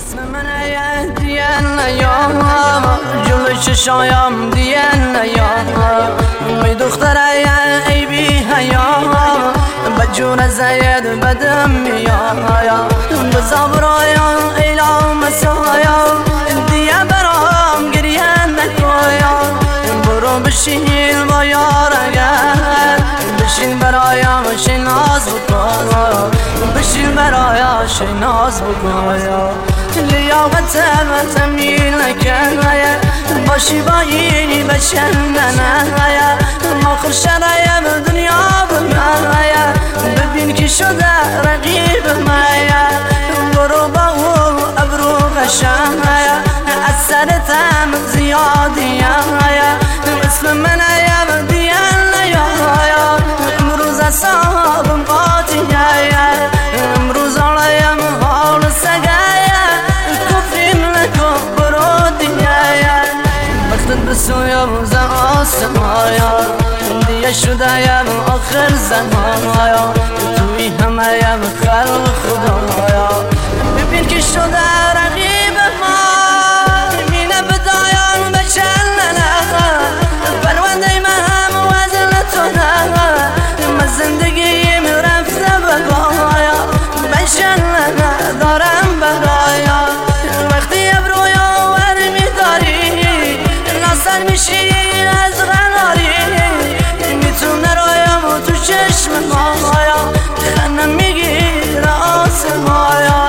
اسم من دیان نیام جلوی چشایم دیان نیام می دختره ای بی حیام بجون زید بدم میایم بزابرایم ایلام مسایم دیگه برام گریه نکایم برو بشین با یار اگر بشین برایم شناز بکایم بشین برایم شناز بکایم لیاقتم تمیل نکنه باشی با اینی بچندنه آخر شرایم دنیا بمایه ببین که شده رقیب مایه برو با او ابرو قشنگه از سرتم زیادیه اسم من ایم دیان نیایم امروز اصابم قاطیه امروز آلایم حال سگه کفرین نکن برو دیگه وقتت بسویم ز آسمایا دیگه شدهیم آخر زمایا توی همهیم خلق خدایا ببین که شده رقیب ما مینه بدایان بچلنه پرونده من وزن تو نه من زندگیم رفته بگایا بچلنه دارم برایا وقتی ابرویا ور میداری ناصر میشی از غناری میتونه رایم و تو چشم مایا خنم میگیر آسمایا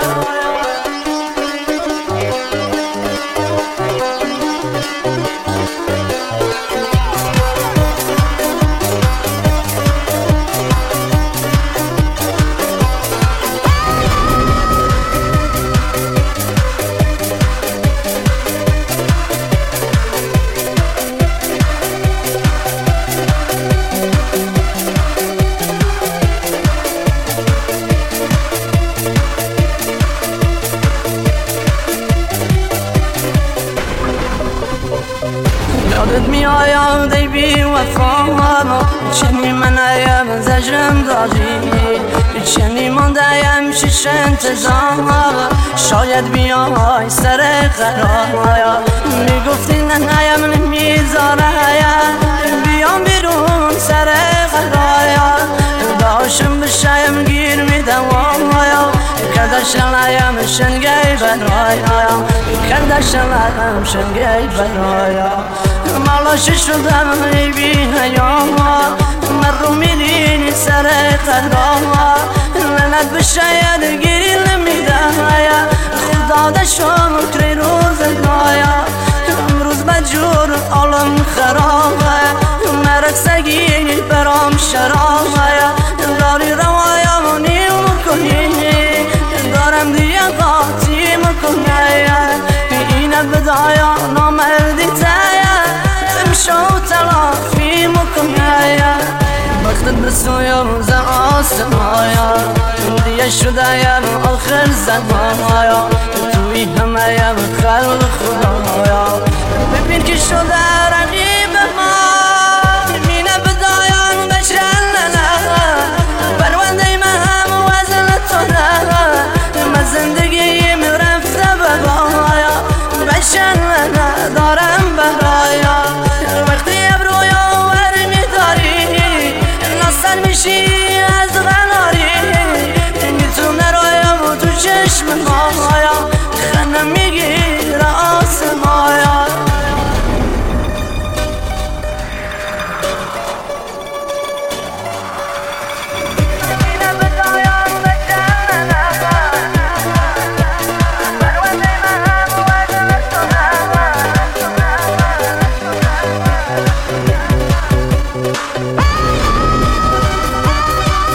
یادت میآید ای بی وفا چنی من ایم زجرم داری چنی ماندهیم شش انتظار شاید بیای سر قرار میگفتی ننهیم نمیذاره بیام بیرون سر قرار داشم بشایم گیر میدوام کردشلایم شنگی برایم کردشلایم شنگی برایم مالاش شدم ای بی حیام من رو میلینی سر قدام لنت بشاید گیری نمیدم خدا دشم کری روزگایا امروز بجور عالم خرابه مرکسگی برام شرابه داری روایم و نیم کنی دارم دیگه قاطی مکنه اینه بدایا نامردی تایه امشو تلافی مکنه وقتت بسویم ز آسمایا دیگه شدهیم آخر زمایا توی همهیم خلق خدایا ببین که شده رقیب ما مینه بدایان بچلنه پرونده من وزن تو نه من زندگیم رفته بگایا بچلنه دارم برایا وقتی ابرویا ور میداری ناصر میشی از غناری میتونه رایم و تو چشم مایا خنم میگی